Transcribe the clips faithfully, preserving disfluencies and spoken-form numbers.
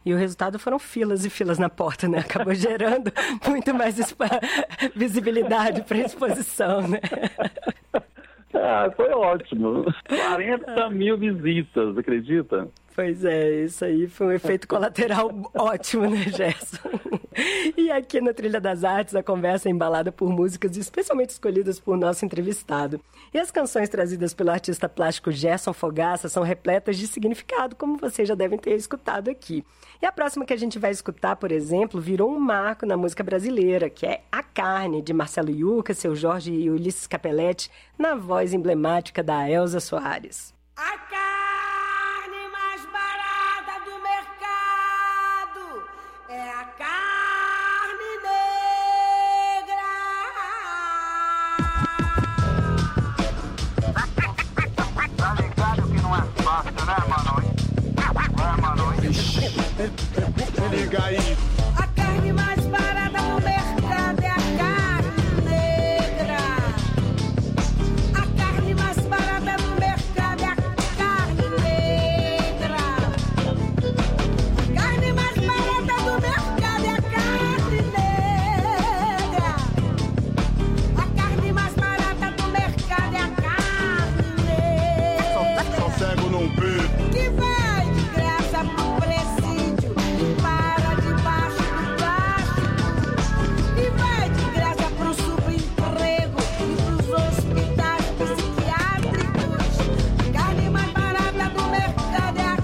E o resultado foram filas e filas na porta, né? Acabou gerando muito mais visibilidade para a exposição, né? Ah, foi ótimo. quarenta mil visitas, acredita? Pois é, isso aí foi um efeito colateral ótimo, né, Gerson? E aqui no Trilha das Artes, a conversa é embalada por músicas especialmente escolhidas por nosso entrevistado. E as canções trazidas pelo artista plástico Gerson Fogaça são repletas de significado, como vocês já devem ter escutado aqui. E a próxima que a gente vai escutar, por exemplo, virou um marco na música brasileira, que é A Carne, de Marcelo Yuca, Seu Jorge e Ulisses Capelletti, na voz emblemática da Elza Soares. A carne mais barata do mercado é a carne negra. Tá ligado que não é fácil, né, mano? É, mano. Liga aí. A carne mais barata do mercado é a carne negra. A carne mais barata do mercado é a carne negra. A carne mais barata do mercado é a carne negra. A carne mais barata do mercado é a carne negra. Só cego não vê. Que vai de graça pro presídio e para debaixo do plástico. E vai de graça pro subemprego e pros hospitais psiquiátricos. A carne mais barata do mercado é a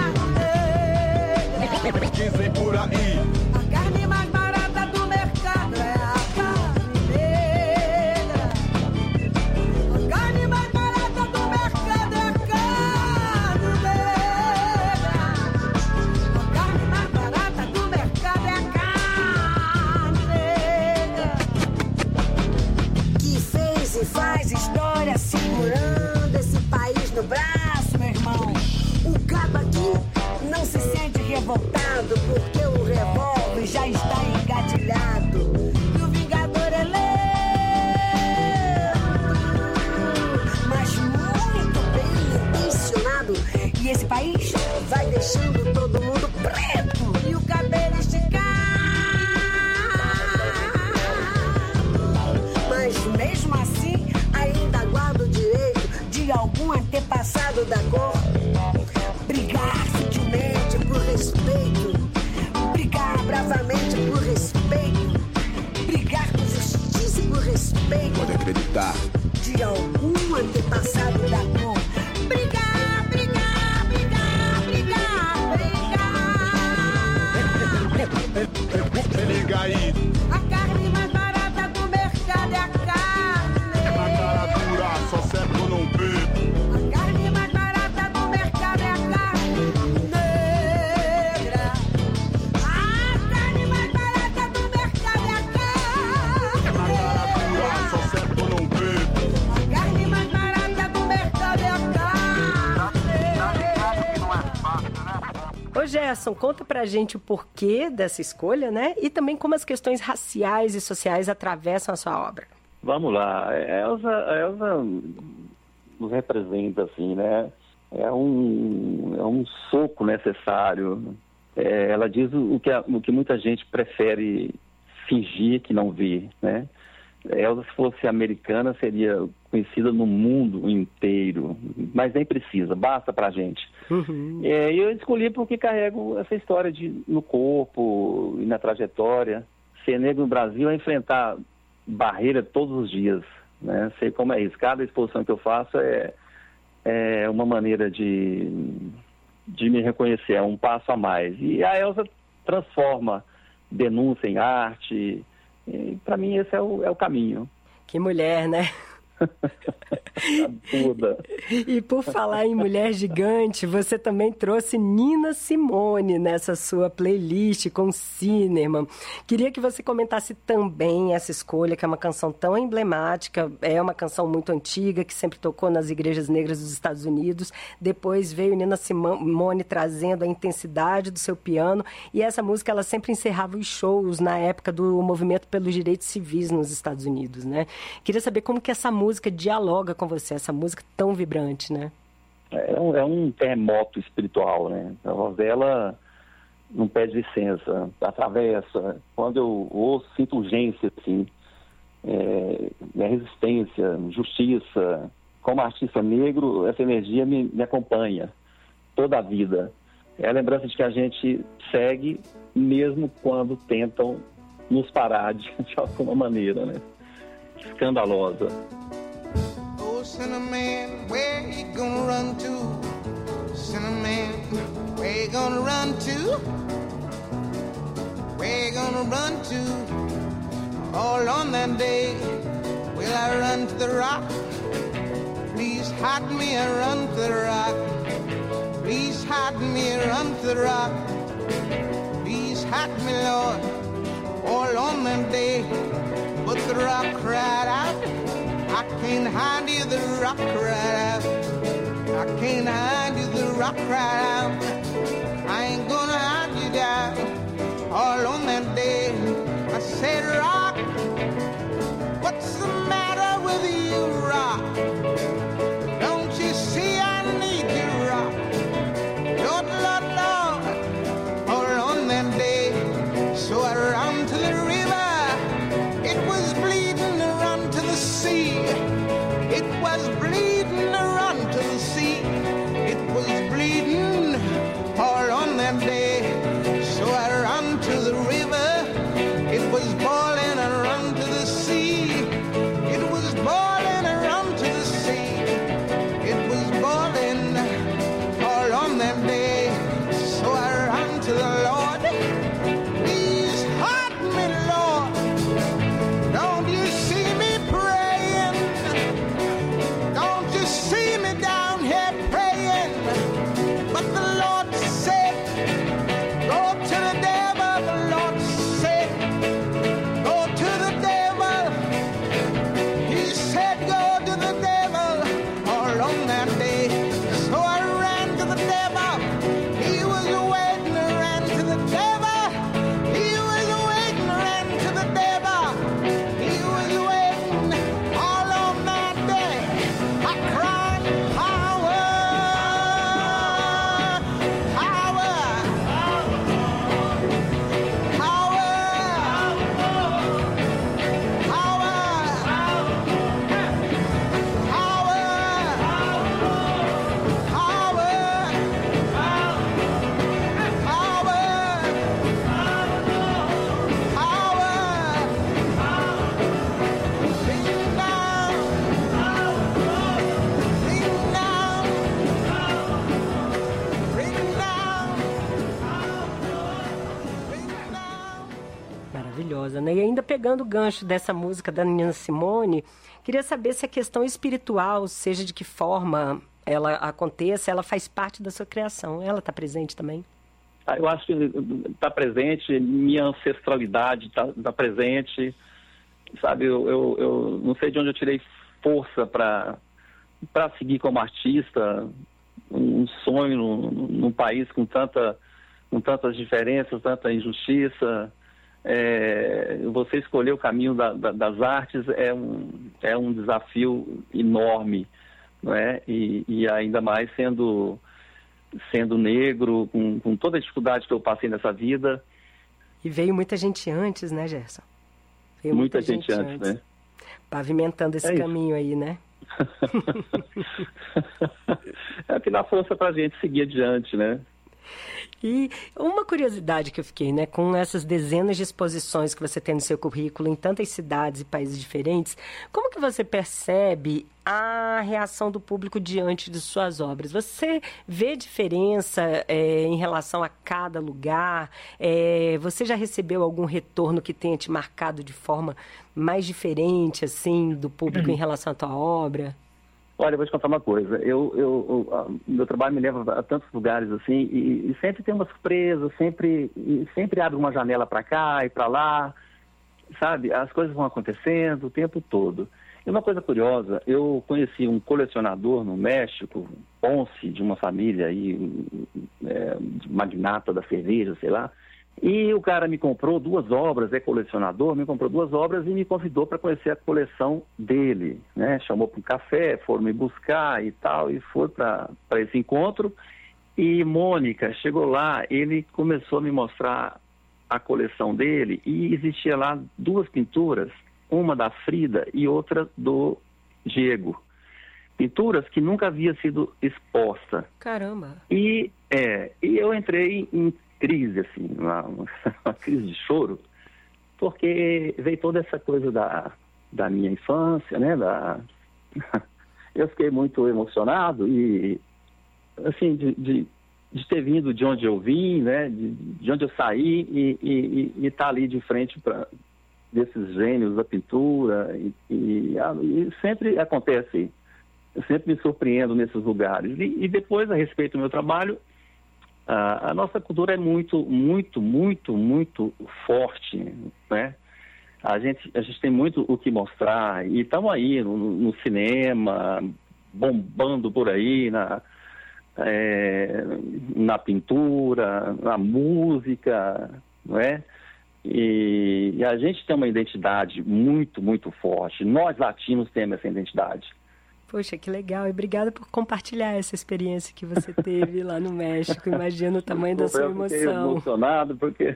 carne negra. Dizem por aí. A carne mais barata do mercado é a carne negra. A carne mais barata do mercado é a carne negra. A carne mais barata do mercado é a carne negra. Que fez e faz história segurando esse país no braço, meu irmão. O cabo aqui não se sente revoltado porque o revólver já está engatilhado. E o vingador é lento, mas muito bem intencionado. E esse país vai deixando todo mundo preto e o cabelo esticado. Mas mesmo assim ainda guarda o direito de algum antepassado da cor brigar sutilmente por respeito, brigar bravamente por respeito, brigar com justiça e por respeito. Pode acreditar. De algum antepassado da cor. Brigar, brigar, brigar, brigar, brigar. Liga aí. A carne mais barata do mercado é a carne Na cara negra. dura, só cego não vê. A carne mais barata do mercado é a carne negra. A carne mais barata do mercado é a Na cara carne dura, negra. só cego não vê. A carne mais barata do mercado é a carne Tá ligado negra. que não é fácil, né? Ô Gerson, conta pra gente o porquê dessa escolha, né? E também como as questões raciais e sociais atravessam a sua obra. Vamos lá, a Elza, a Elza nos representa, assim, né? É um, é um soco necessário. É, ela diz o que, a- o que muita gente prefere fingir que não vê, né? Elza, se fosse americana, seria conhecida no mundo inteiro, mas nem precisa, basta pra gente. Uhum. É, e eu escolhi porque carrego essa história de, no corpo e na trajetória. Ser negro no Brasil é enfrentar barreira todos os dias, né? Sei como é isso. Cada exposição que eu faço é, é uma maneira de, de me reconhecer, é um passo a mais. E a Elza transforma denúncia em arte. Para mim esse é o, é o caminho. Que mulher, né? Absurda. E por falar em mulher gigante, você também trouxe Nina Simone nessa sua playlist com Cinnamon. Queria que você comentasse também essa escolha, que é uma canção tão emblemática, é uma canção muito antiga, que sempre tocou nas igrejas negras dos Estados Unidos. Depois veio Nina Simone trazendo a intensidade do seu piano, e essa música ela sempre encerrava os shows na época do movimento pelos direitos civis nos Estados Unidos, né? Queria saber como que essa música dialoga com você, essa música tão vibrante, né? É um, é um terremoto espiritual, né? A voz dela não pede licença, atravessa. Quando eu ouço, sinto urgência, assim, é, é resistência, justiça. Como artista negro, essa energia me, me acompanha toda a vida. É a lembrança de que a gente segue mesmo quando tentam nos parar de, de alguma maneira, né? Escandalosa. Oh, Cinnamon, where you gonna run to? Cinnamon, where you gonna run to? Where you gonna run to? All on that day, will I run to the rock? Please hide me and run to the rock. Please hide me and run to the rock. Please hide me, Lord, all on that day. But the rock cried out, I can't hide you, the rock cried out. I can't hide you, the rock cried out. I ain't gonna hide you down, all on that day. I said, rock, what's the matter with you, rock? Don't you see I need you, rock? Lord, Lord, Lord, all on that day. So I ran to the river, it was bleeding to run to the sea. It was bleeding to run to the sea. It was bleeding all on that day. So I ran to the river, it was boiling and run to the sea. It was boiling and run to the sea. It was boiling all on that day. So I ran to the Lord. Please hide me, Lord. Don't you see me praying? Don't you see me down here praying? But the Lord said, go to the devil. The Lord said, go to the devil. He said, go to the devil all on that day. So I ran to the devil. He was waiting, I ran to the devil. He was waiting, I ran to the devil. He was waiting all on that day. I cried, power, power, power, Maravilhosa, né? E ainda pegando o gancho dessa música da Nina Simone, queria saber se a questão espiritual, seja de que forma ela aconteça, ela faz parte da sua criação. Ela está presente também? Ah, eu acho que está presente, minha ancestralidade está tá presente, sabe? Eu, eu, eu não sei de onde eu tirei força para para seguir como artista, um sonho num, num país com, tanta, com tantas diferenças, tanta injustiça. É, você escolher o caminho da, da, das artes é um, é um desafio enorme, não é? E, e ainda mais sendo, sendo negro, com, com toda a dificuldade que eu passei nessa vida. E veio muita gente antes, né, Gerson? Veio muita, muita gente, gente antes, antes, né? Pavimentando esse é caminho aí, né? É que dá força pra gente seguir adiante, né? E uma curiosidade que eu fiquei, né, com essas dezenas de exposições que você tem no seu currículo em tantas cidades e países diferentes, como que você percebe a reação do público diante de suas obras? Você vê diferença é, em relação a cada lugar? É, você já recebeu algum retorno que tenha te marcado de forma mais diferente, assim, do público em relação à tua obra? Olha, eu vou te contar uma coisa. Eu, eu, eu, meu trabalho me leva a tantos lugares assim e, e sempre tem uma surpresa, sempre, sempre abre uma janela para cá e para lá, sabe? As coisas vão acontecendo o tempo todo. E uma coisa curiosa, eu conheci um colecionador no México, Ponce, de uma família aí, é, magnata da cerveja, sei lá. E o cara me comprou duas obras, é colecionador, me comprou duas obras e me convidou para conhecer a coleção dele, né? Chamou para um café, foram me buscar e tal, e foi para esse encontro. E Mônica chegou lá, ele começou a me mostrar a coleção dele e existia lá duas pinturas, uma da Frida e outra do Diego. Pinturas que nunca havia sido exposta. Caramba! E, é, e eu entrei em crise, assim, uma, uma crise de choro, porque veio toda essa coisa da, da minha infância, né? Da... Eu fiquei muito emocionado e, assim, de, de, de ter vindo de onde eu vim, né? De, de onde eu saí e estar tá ali de frente para desses gênios da pintura. E, e, e sempre acontece, eu sempre me surpreendo nesses lugares. E, e depois, a respeito do meu trabalho, a, a nossa cultura é muito, muito, muito, muito forte, né? A gente, a gente tem muito o que mostrar e estamos aí no, no cinema, bombando por aí, na, é, na pintura, na música, não é? E, e a gente tem uma identidade muito, muito forte. Nós latinos temos essa identidade. Poxa, que legal. E obrigada por compartilhar essa experiência que você teve lá no México. Imagina o tamanho da sua emoção. Eu fiquei emocionado porque...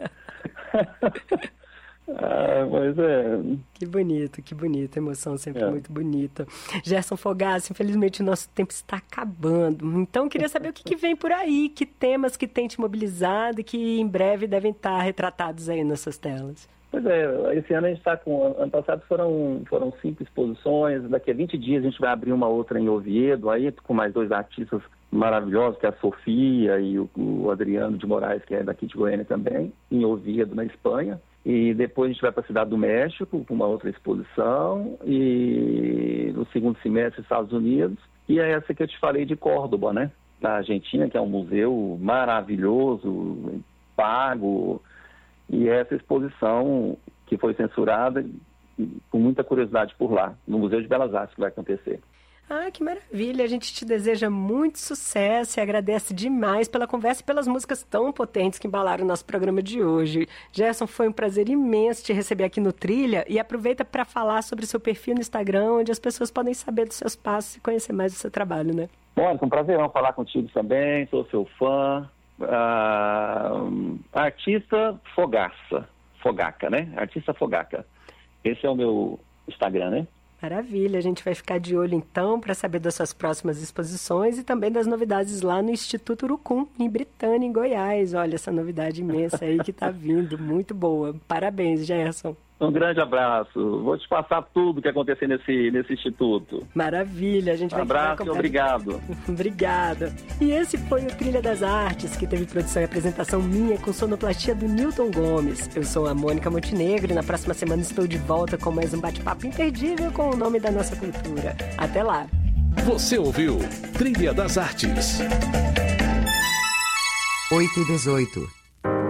Ah, mas é... Que bonito, que bonito. A emoção sempre é. muito bonita. Gerson Fogassi, infelizmente o nosso tempo está acabando. Então, eu queria saber o que, que vem por aí, que temas que tem te mobilizado e que em breve devem estar retratados aí nessas telas. Pois é, esse ano a gente está com... Ano passado foram, foram cinco exposições. Daqui a vinte dias a gente vai abrir uma outra em Oviedo, aí com mais dois artistas maravilhosos, que é a Sofia e o, o Adriano de Moraes, que é daqui de Goiânia também, em Oviedo, na Espanha. E depois a gente vai para a Cidade do México com uma outra exposição e no segundo semestre Estados Unidos. E é essa que eu te falei de Córdoba, né? Na Argentina, que é um museu maravilhoso, pago. E essa exposição que foi censurada com muita curiosidade por lá, no Museu de Belas Artes que vai acontecer. Ah, que maravilha! A gente te deseja muito sucesso e agradece demais pela conversa e pelas músicas tão potentes que embalaram o nosso programa de hoje. Gerson, foi um prazer imenso te receber aqui no Trilha e aproveita para falar sobre o seu perfil no Instagram, onde as pessoas podem saber dos seus passos e conhecer mais do seu trabalho, né? Bom, é um prazerão falar contigo também, sou seu fã. Uh, artista Fogaça, Fogaca, né? Artista Fogaca. Esse é o meu Instagram, né? Maravilha, a gente vai ficar de olho então para saber das suas próximas exposições e também das novidades lá no Instituto Urucum, em Britânia, em Goiás. Olha essa novidade imensa aí que está vindo, muito boa. Parabéns, Gerson. Um grande abraço. Vou te passar tudo que acontecer nesse, nesse instituto. Maravilha, a gente vai abraço e obrigado. Obrigada. E esse foi o Trilha das Artes, que teve produção e apresentação minha com sonoplastia do Newton Gomes. Eu sou a Mônica Montenegro e na próxima semana estou de volta com mais um bate-papo imperdível com o nome da nossa cultura. Até lá. Você ouviu Trilha das Artes. oito e dezoito.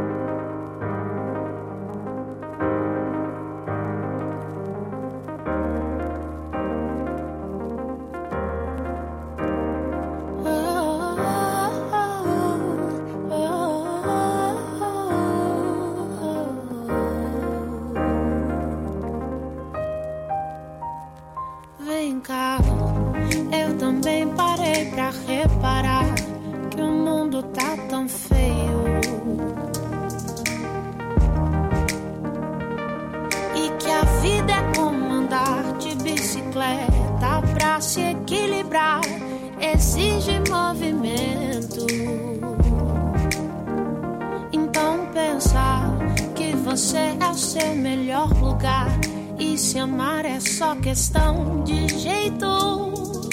Questão de jeito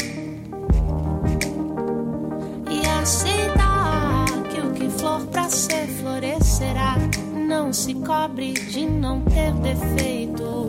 e aceitar que o que for pra ser florescerá. Não se cobre de não ter defeitos.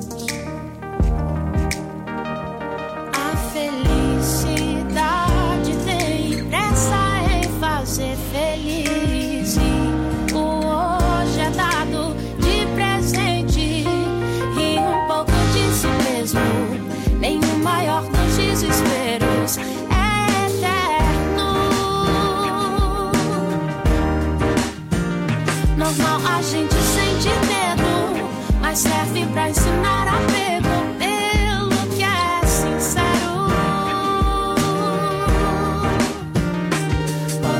A felicidade tem pressa em fazer feliz. E o hoje é dado de presente e um pouco de si mesmo. Nem o maior dos desesperos é eterno. Normal a gente sente medo, mas serve pra ensinar apego pelo que é sincero. Oh,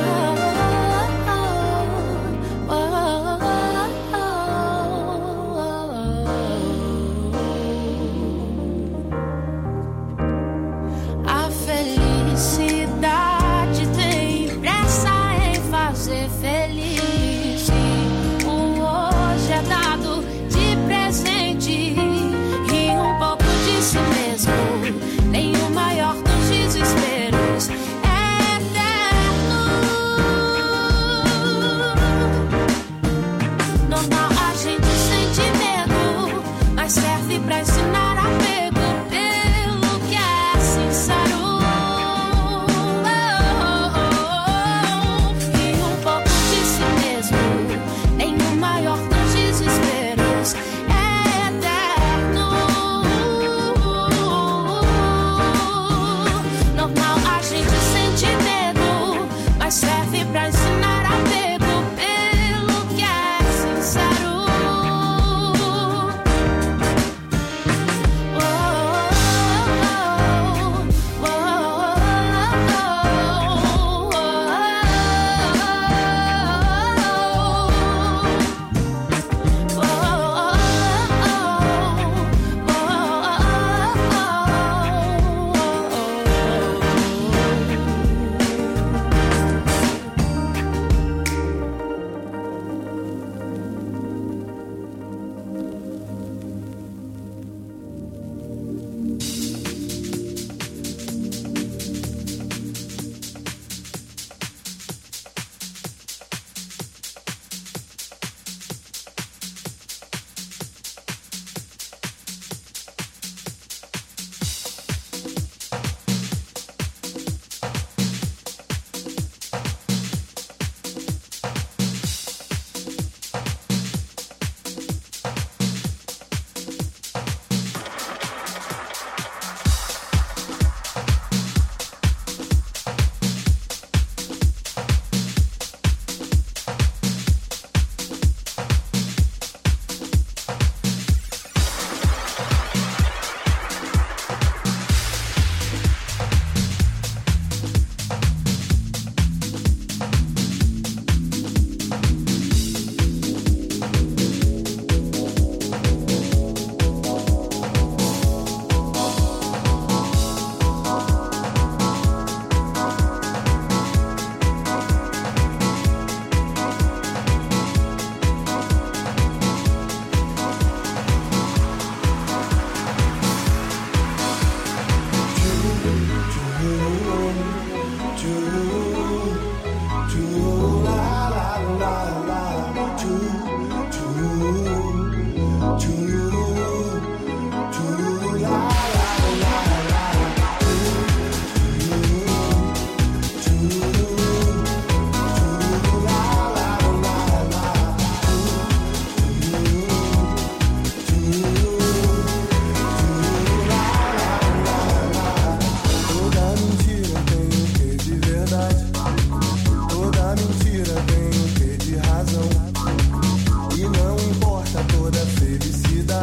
Toda mentira tem um quê de razão. E não importa toda felicidade.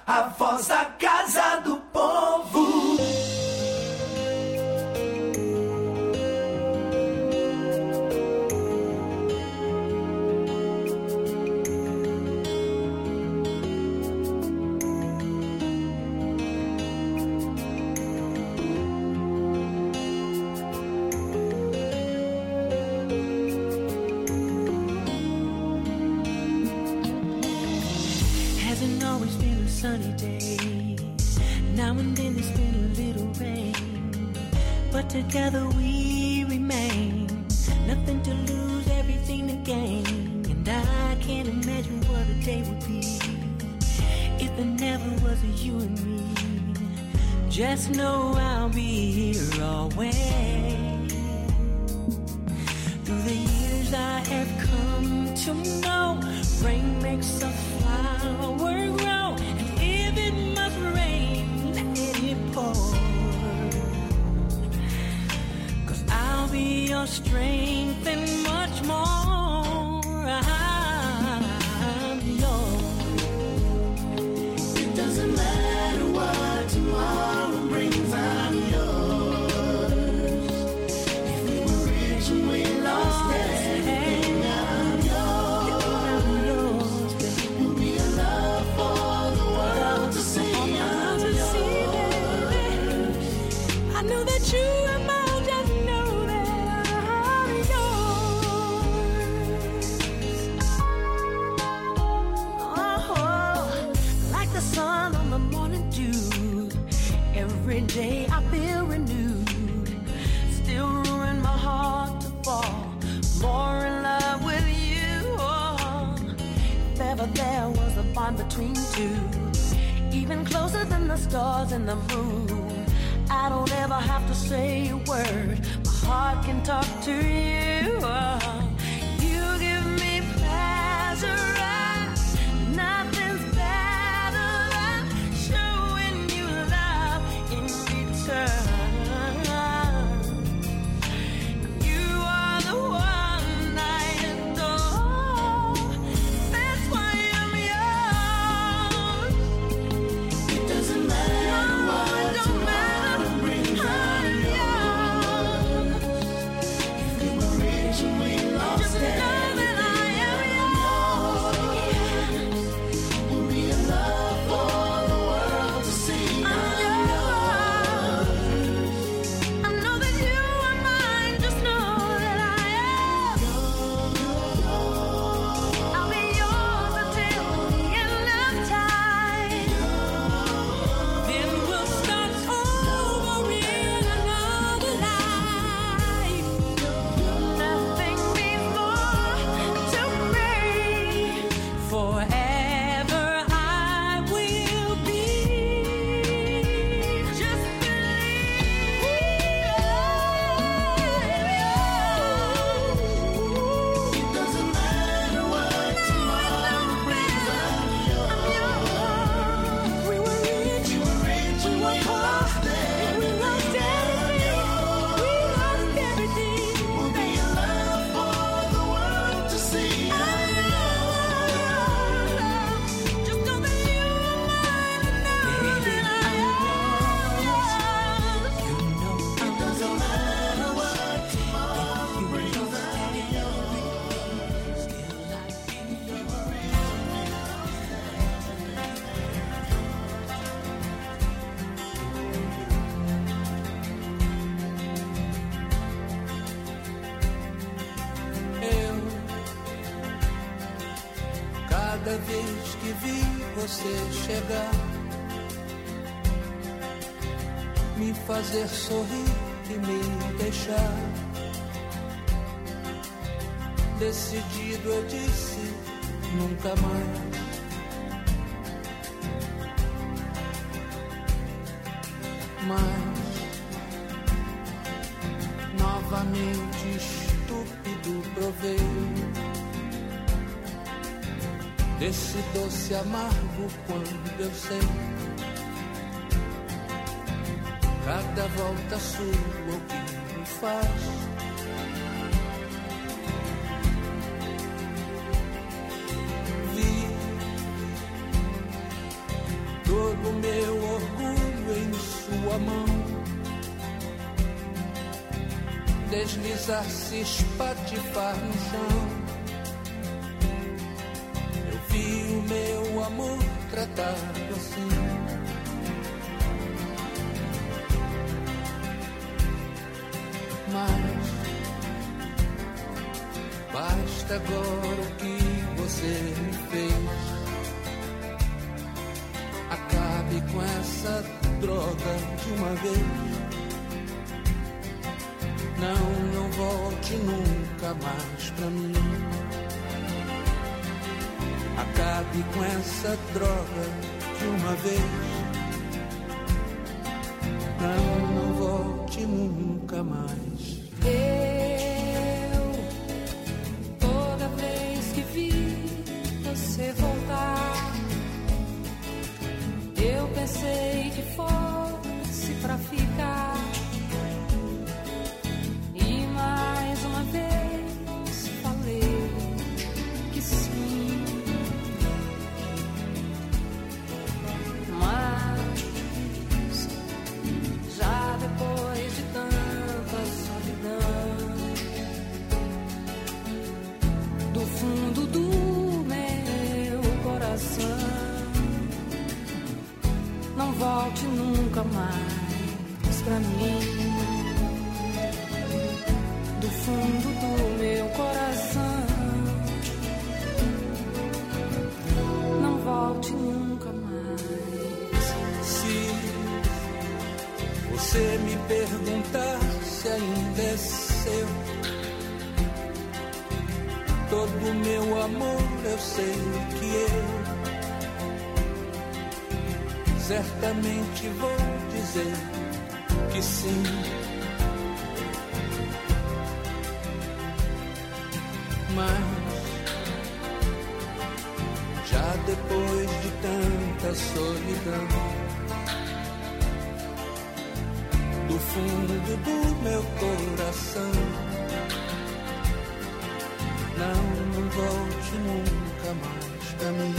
a voz da Casa do Povo. Hasn't always been a sunny day. Now and then there's been a little rain, but together we remain. Nothing to lose, everything to gain. And I can't imagine what a day would be if there never was a you and me. Just know I'll be here always. Through the years I have come to know, rain makes a flower grow, and if it must rain, let it pour. 'Cause I'll be your strength and much more. I'm yours. It doesn't matter what tomorrow brings, I'm yours. If we were rich and we lost everything, I'm yours. I'm yours, baby. We'll be a love for the world to see. I'm yours. I know that you are mine, just know that I'm yours. Oh, like the sun on the morning dew, every day I feel renewed. Still room in my heart to fall more in love with you. Oh, if ever there was a bond between two, even closer than the stars and the moon, I don't ever have to say a word. My heart can talk to you. Oh, you give me pleasure, and nothing's better than showing you love in return. You are the one I adore. That's why I'm yours. It doesn't matter what tomorrow brings, I'm yours. If we were rich and we lost just know that I am yours. We'll be in love for the world to see. I'm yours. I know that you are mine, just know that I am. I'll be yours until the end of time. Then we'll start over in another life. Nothing means more to me. Forever I will be. Just believe. It doesn't matter what tomorrow brings, I'm yours. We were rich, we were rich, we were poor, we lost everything, we lost everything. We'll be in love for the world to see. I'm yours. Just know that you are mine, and know that I am yours. You know it doesn't matter what tomorrow brings, I'm yours. Still like you were rich. Eu, cada vez que vi você chegar, me fazer sorrir e me deixar, decidido eu disse nunca mais. Mas novamente estúpido provei desse doce amargo quando eu sei cada volta sua o que me faz. Vi todo meu orgulho em sua mão. Deslizar-se, espatifar no chão. Eu vi o meu amor tratado assim. Mas basta agora o que você me fez. Acabe com essa droga de uma vez. Não, não volte nunca mais pra mim. Acabe com essa droga de uma vez. Não, não volte nunca mais. Eu, toda vez que vi você voltar, eu pensei que fosse pra ficar. E mais uma vez falei que sim. Mas já depois de tanta solidão, do fundo do meu coração, não volte nunca mais pra mim. Do fundo do meu coração, não volte nunca mais. Se você me perguntar se ainda é seu, todo meu amor eu sei que eu certamente vou dizer que sim. Mas já depois de tanta solidão, do fundo do meu coração, não, não volte nunca mais pra mim.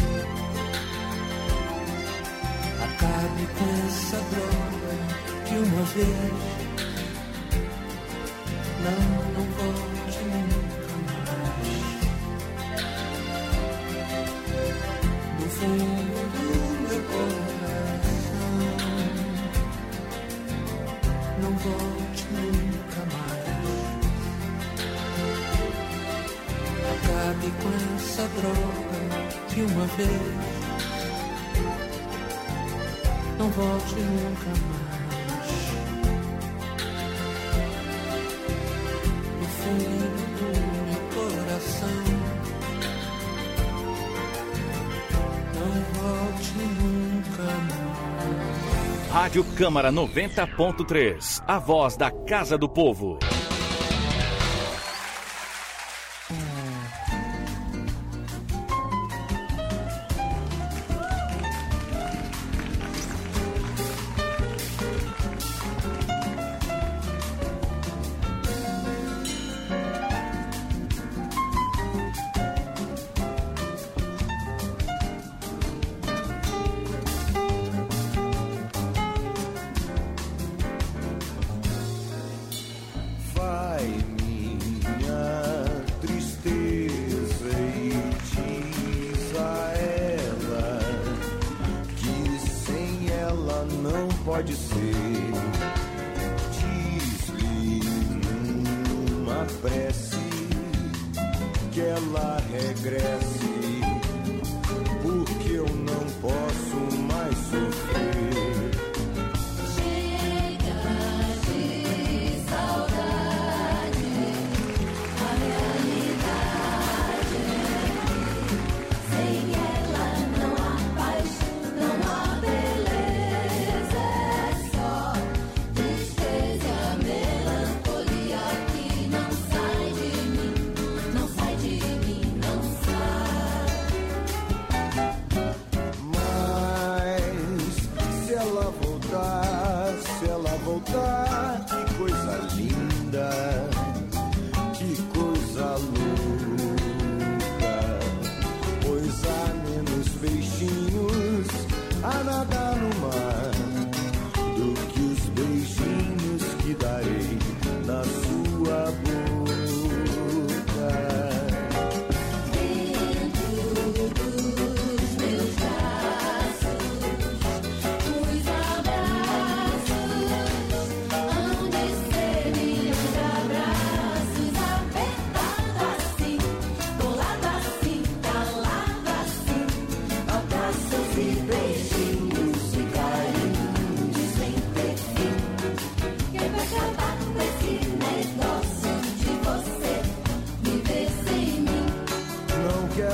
Acabe com essa droga de uma vez. Não, não volte nunca mais. Do fundo do meu coração, não volte nunca mais. Acabe com essa droga de uma vez. Não volte nunca mais. No fundo do meu coração, não volte nunca mais. Rádio Câmara noventa ponto três, a voz da Casa do Povo. Pode ser, diz-lhe numa prece que ela regresse, porque eu não posso mais sofrer. Chega de saudade, a realidade. Sem ela não há paz, não há beleza. É só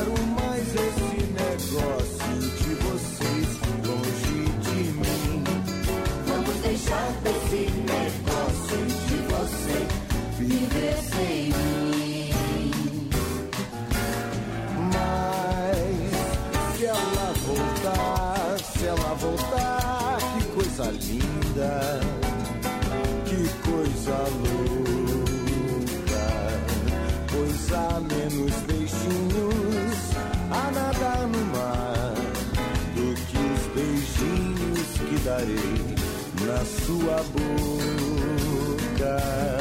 quero mais esse negócio de vocês longe de mim. Vamos deixar desse negócio de você viver sem mim. Mas se ela voltar, se ela voltar, que coisa linda, que coisa louca, pois há menos peixinhos a nadar no mar do que os beijinhos que darei na sua boca.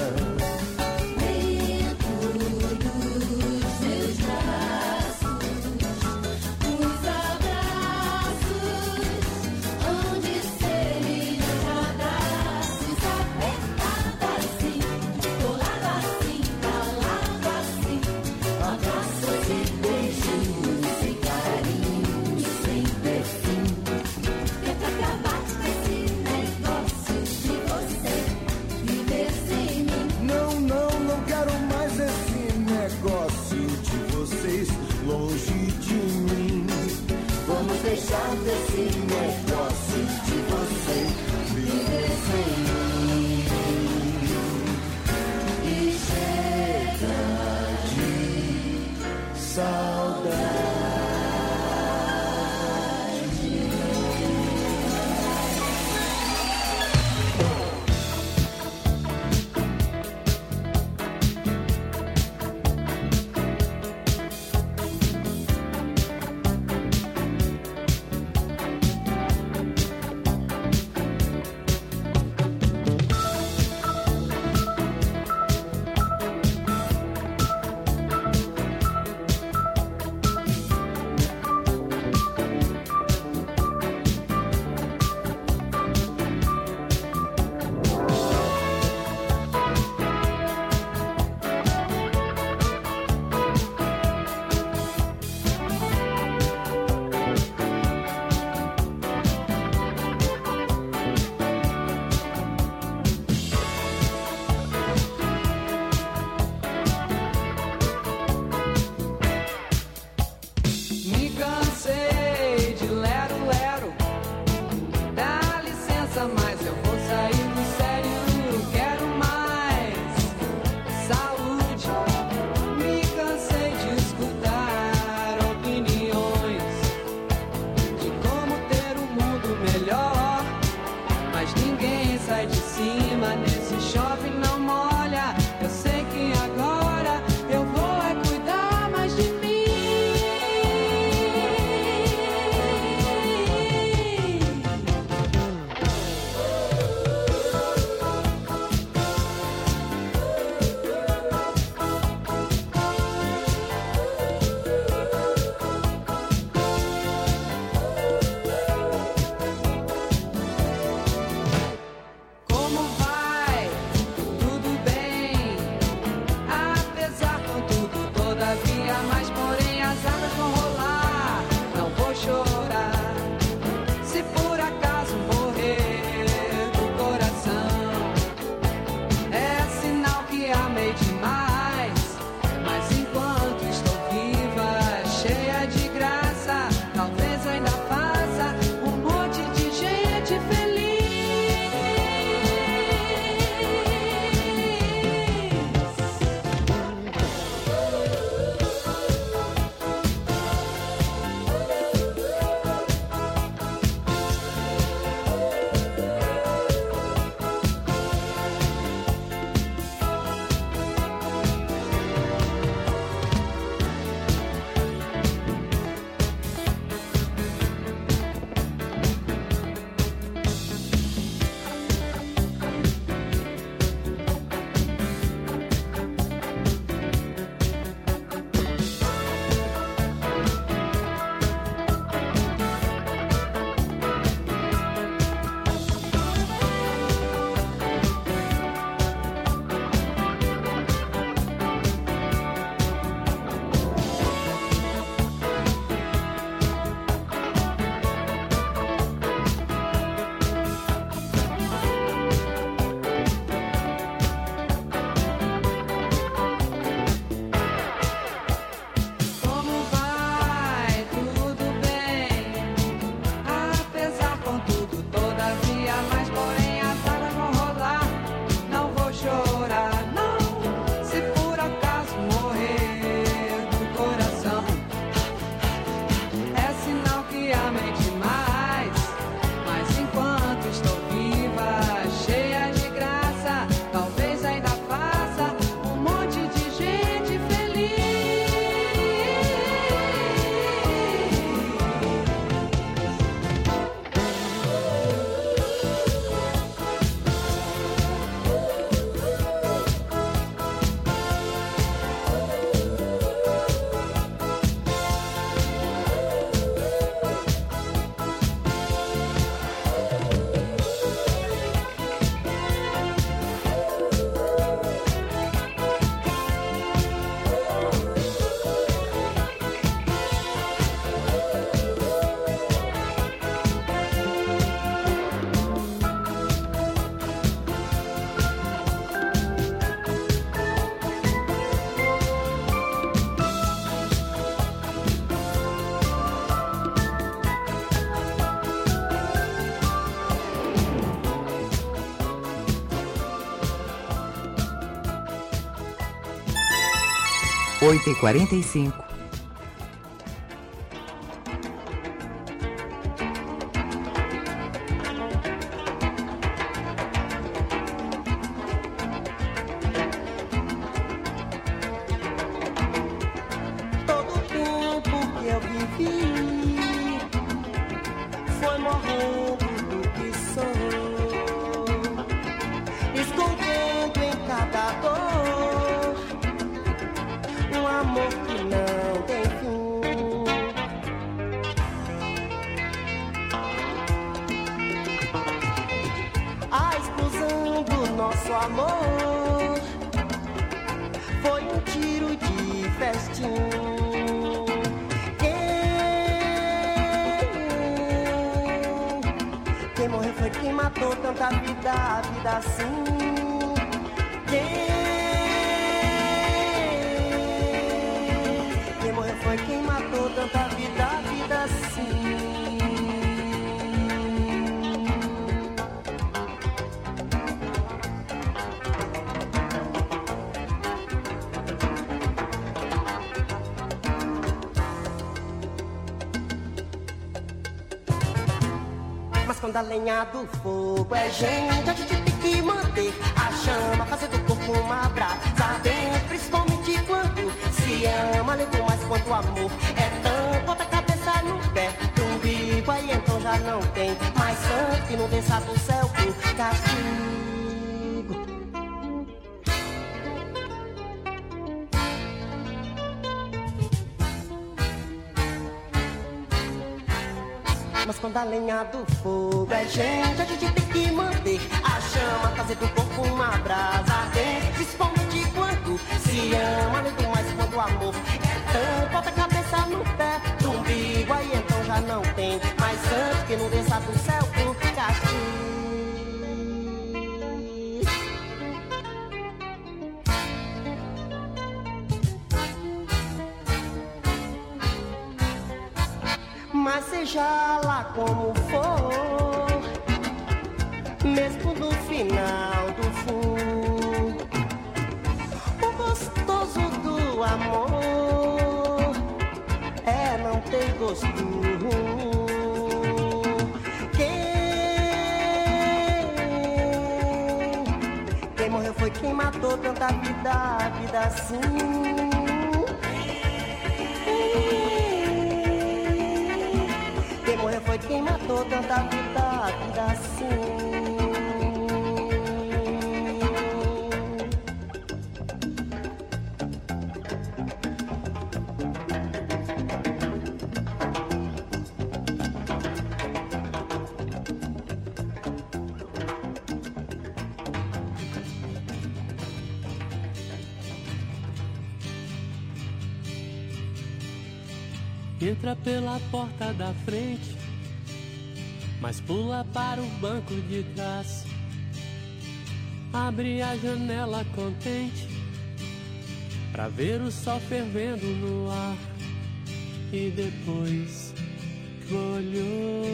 Longe de mim, vamos deixar desse negócio de você viver sem mim. E chega de saudade. oito e quarenta e cinco. Todo tempo que eu vivi foi morrendo do que sou, escondendo em cada dor um amor que não tem fim. A explosão do nosso amor foi um tiro de festim. Quem morreu foi quem matou tanta vida, a vida assim. Quem, quem morreu foi quem matou tanta vida, a vida assim. Mas quando a lenha do fogo é gente, a gente tem que manter a chama, fazer do corpo uma brasa ardente, principalmente quando se ama, lembro mais quando o amor é tanto, bota a cabeça no pé do umbigo, aí então já não tem mais santo que não desça do céu por castigo. Mas quando a lenha do fogo é gente, a gente tem que manter a chama, fazer do corpo uma brasa ardente, principalmente quando se ama, lembro mais quando o amor é tanto, bota a cabeça no pé do umbigo, aí então já não tem mais santo que não desça do céu por castigo. Mas seja lá como for, mesmo no final do fim, o gostoso do amor é não ter gosto ruim. Quem, quem morreu foi quem matou tanta vida, a vida assim. Quem morreu foi quem matou tanta vida, a vida assim. Entra pela porta da frente, mas pula para o banco de trás. Abre a janela contente pra ver o sol fervendo no ar. E depois que olhou,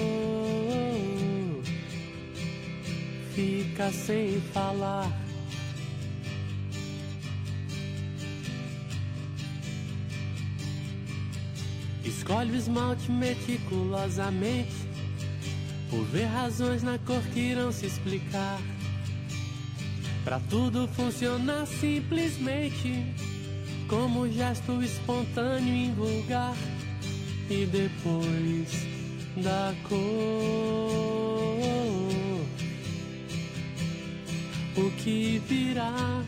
fica sem falar. Escolhe o esmalte meticulosamente, por ver razões na cor que irão se explicar. Pra tudo funcionar simplesmente, como gesto espontâneo e invulgar. E depois da cor, o que virá?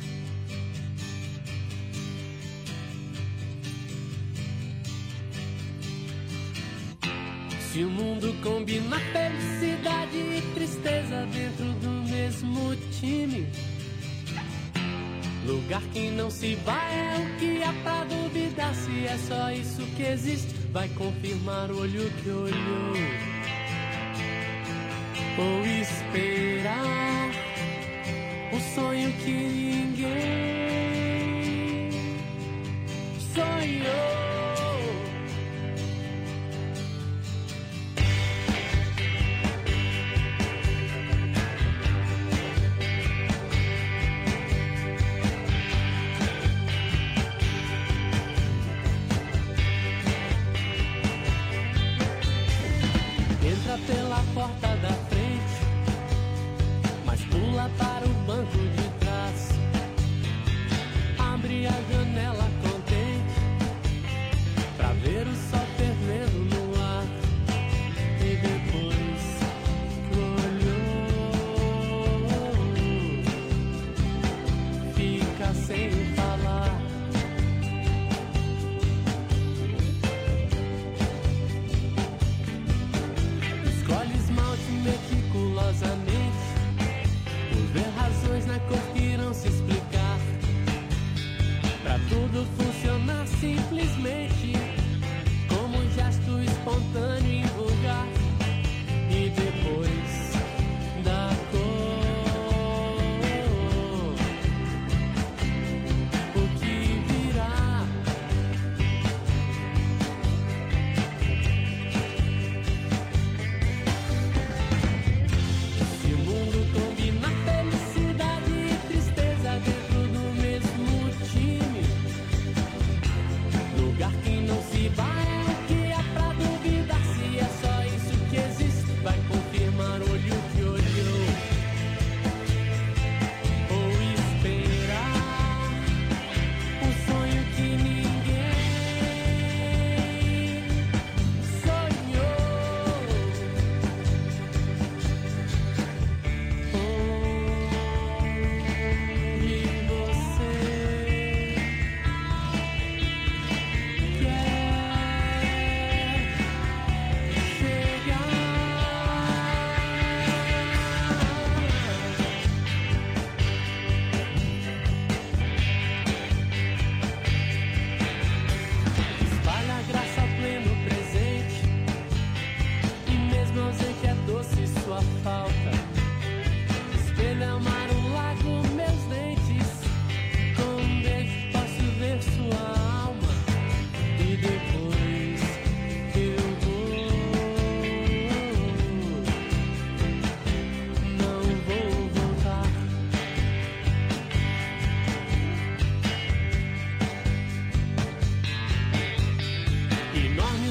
Se o mundo combina felicidade e tristeza dentro do mesmo time, lugar que não se vai é o que há pra duvidar. Se é só isso que existe, vai confirmar o olho que olhou. Ou esperar o sonho que ninguém sonhou.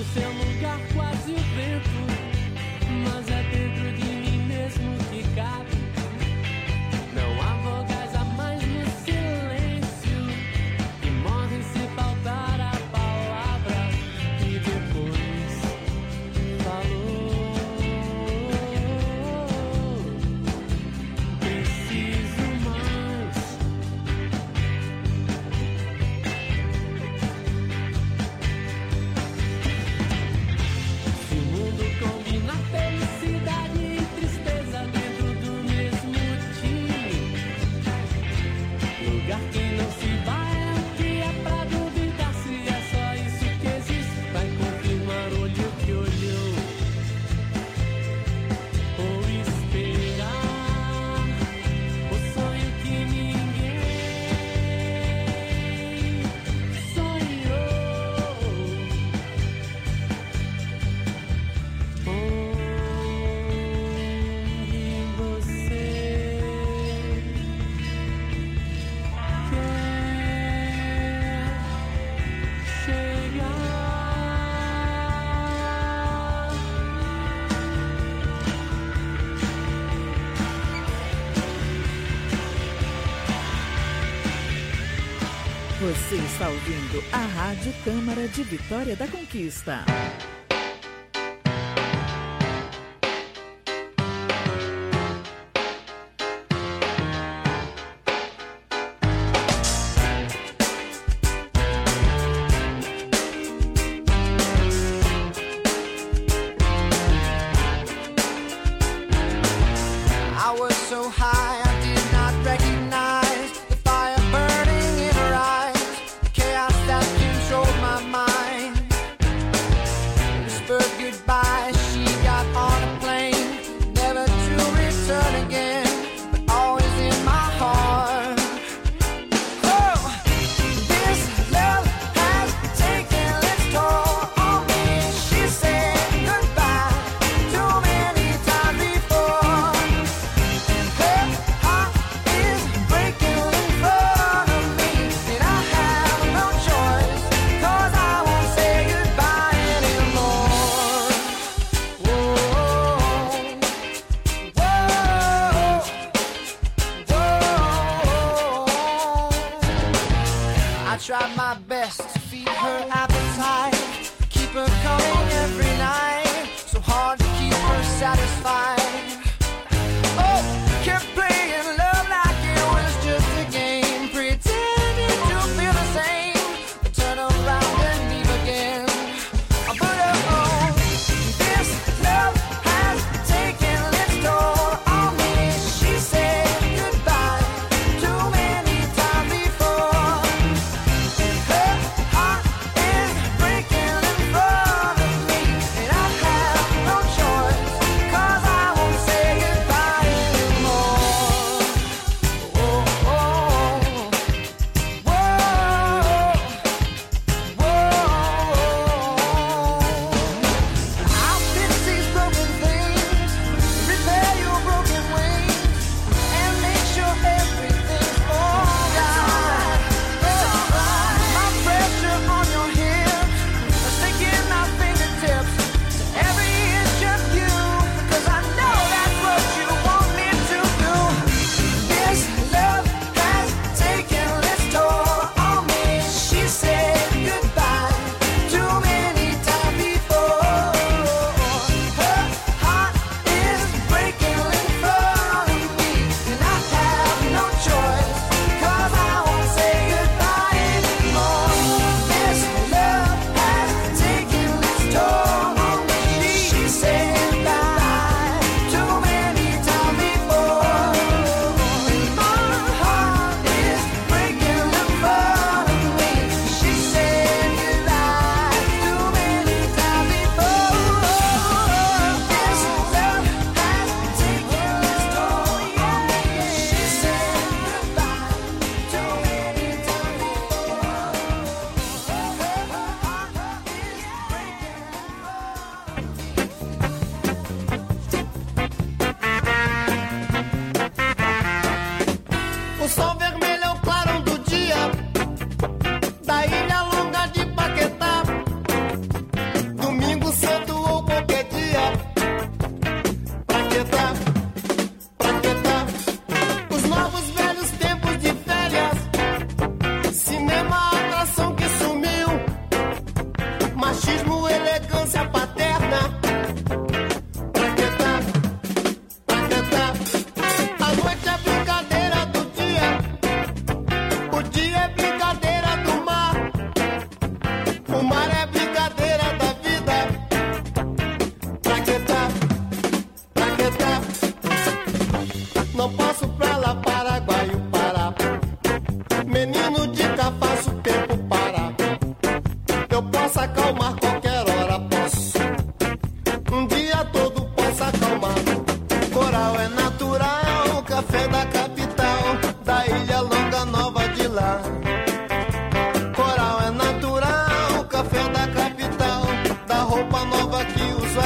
seu lugar quase o vento, mas é dentro de mim mesmo que cabe. Não há vogais a mais no silêncio, que morrem se faltar a palavra e depois falou. Preciso mais. Se o mundo combina felicidade e tristeza dentro do mesmo time, lugar que não se vai, que é pra duvidar se é só isso que existe. Vai confirmar olho que olhou, ou esperar o sonho que ninguém sonhou. Onde você quer chegar? Você está ouvindo a Rádio Câmara de Vitória da Conquista. I was so high I did not recognize the fire burning in her eyes, the chaos that controlled my mind. Whispered goodbye, she got on a plane, never to return again, but always in my heart. Oh, this love has taken its toll on me. She said goodbye too many times before. Her heart is breaking in front of me, and I have no choice, 'cause I won't say goodbye anymore. Whoa, whoa, whoa. I tried my best to feed her appetite, keep her coming every night, so hard to keep her satisfied. Oh, kept playing love like it was just a game, pretending to feel the same, but turn around and leave again. But oh, this love has taken its toll on me. She said goodbye too many times before, and her heart is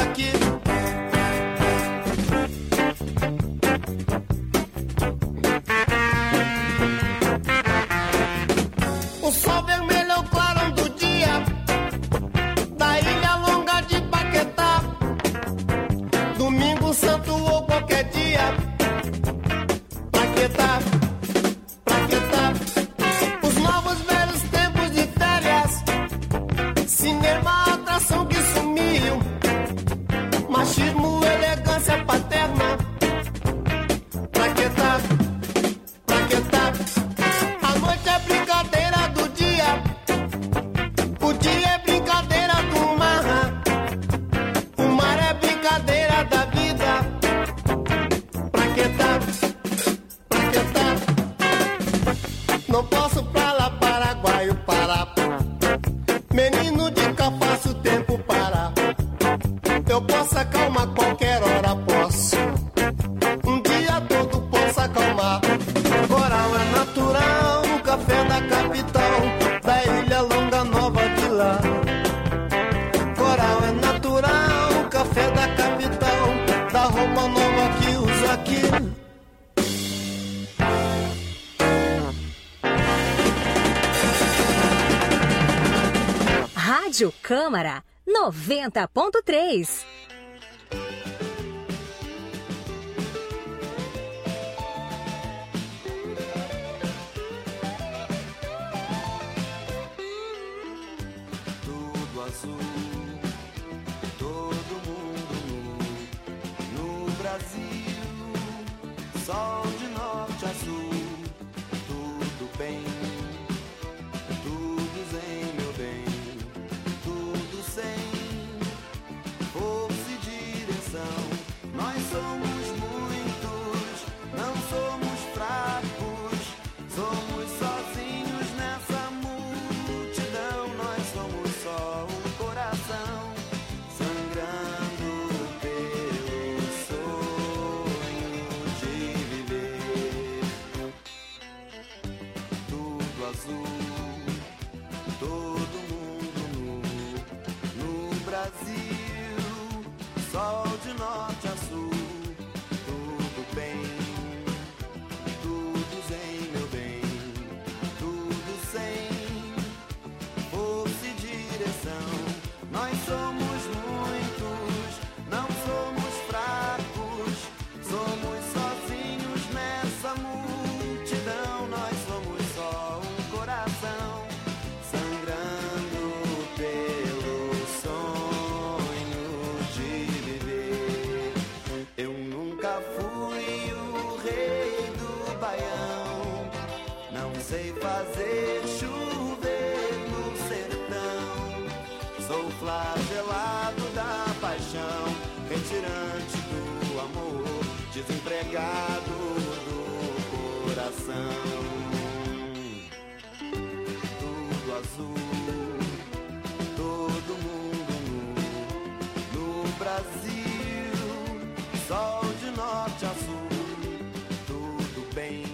aqui. O sol vermelho é o clarão do dia da ilha longa de Paquetá. Domingo santo ou qualquer dia, Paquetá, Paquetá. Os novos velhos tempos de férias, cinema, atração que sumiu, machismo, elegância paterna, Paquetá, Paquetá. A noite é brincadeira do dia, o dia é brincadeira do mar, o mar é brincadeira da vida, Paquetá, Paquetá. Não posso pra lá, Paraguaio, parar. Menino de cá, faço o tempo parar. Eu posso acalmar qualquer hora, posso. Um dia todo posso acalmar. Coral é natural, no café da capital, da ilha longa nova de lá. Coral é natural, no café da capital, da roupa nova que uso aqui. Rádio Câmara noventa ponto três. Tudo azul, todo mundo nu, no Brasil, sol de norte a sul, tudo bem, tudo zen, meu bem, tudo sem força e direção. Nós somos muitos, não somos fracos, somos sozinhos nessa multidão. Nós somos só um coração sangrando pelo sonho de viver. Tudo azul, todo mundo nu, no Brasil, sol de norte a sul, tudo bem, tudo zen, meu bem, tudo sem força e direção. Nós somos muitos, não somos fracos, somos sozinhos nessa multidão. Nós somos só um coração sangrando pelo sonho de viver. Eu nunca fui o rei do Baião, não sei fazer chover no sertão. Sou flagelado da paixão, retirante do amor, desempregado do coração. Tudo azul, todo mundo nu, no Brasil, sol de norte a sul, tudo bem,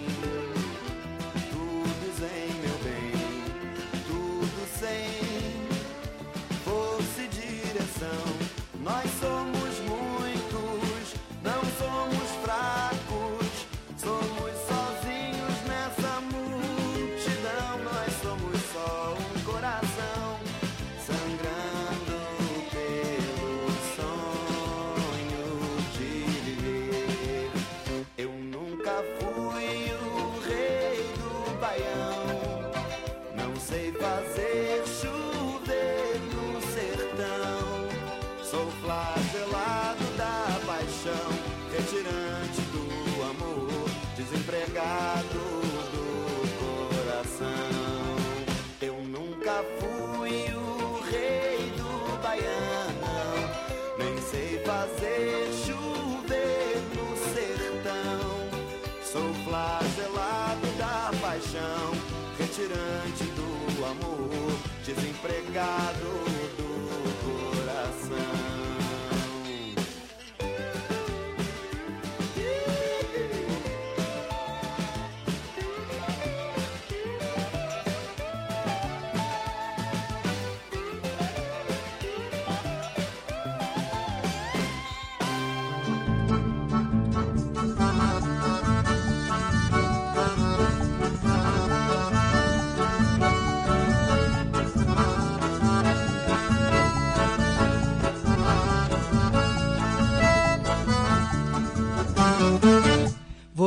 tudo zen, meu bem, tudo sem força e direção. Nós somos muitos, não somos fracos, somos sozinhos nessa multidão. Nós somos só um coração sangrando pelo sonho de viver. Eu nunca fui o rei do Baião, não sei fazer chover no sertão. Sou flagelado da paixão, retirante do amor, desempregado do coração. Eu nunca fui o rei do Baião, nem sei fazer chover no sertão. Sou flagelado da paixão, retirante do amor, desempregado do coração.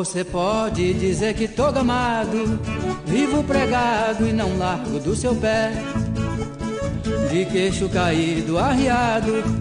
Você pode dizer que tô gamado, vivo pregado e não largo do seu pé. De queixo caído, arriado,